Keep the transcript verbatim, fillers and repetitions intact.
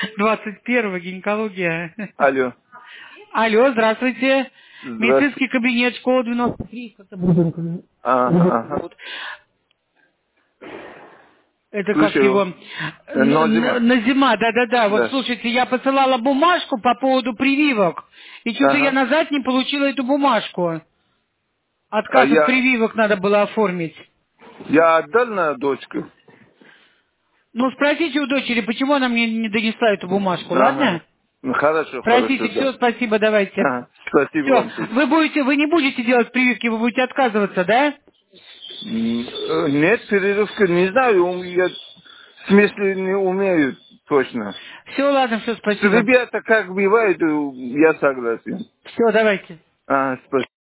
двадцать первого гинекология. Алло. Алло, здравствуйте. Здравствуйте. Медицинский кабинет, школа девяносто три. Как-то Бурбенко. Ага, ага. Вот. Это как его? Слушаю. Э, Н- н- Нозима. Назима, да-да-да. Вот Да. слушайте, я посылала бумажку по поводу прививок. И что-то я Ага. назад не получила эту бумажку. А Отказ от я, прививок надо было оформить. я отдал на дочку. Ну, спросите у дочери, почему она мне не донесла эту бумажку, ладно? Ага. Ну, хорошо, хорошо, Простите, да. все, спасибо, давайте. Ага. Спасибо Все, вам тоже. вы будете, вы не будете делать прививки, вы будете отказываться, да? М, э, Нет, перерывка не знаю. ум- Я в смысле не умею точно. Все, ладно, все, С спасибо. ребята как бывает, э, я согласен. Все, давайте. А, спасибо.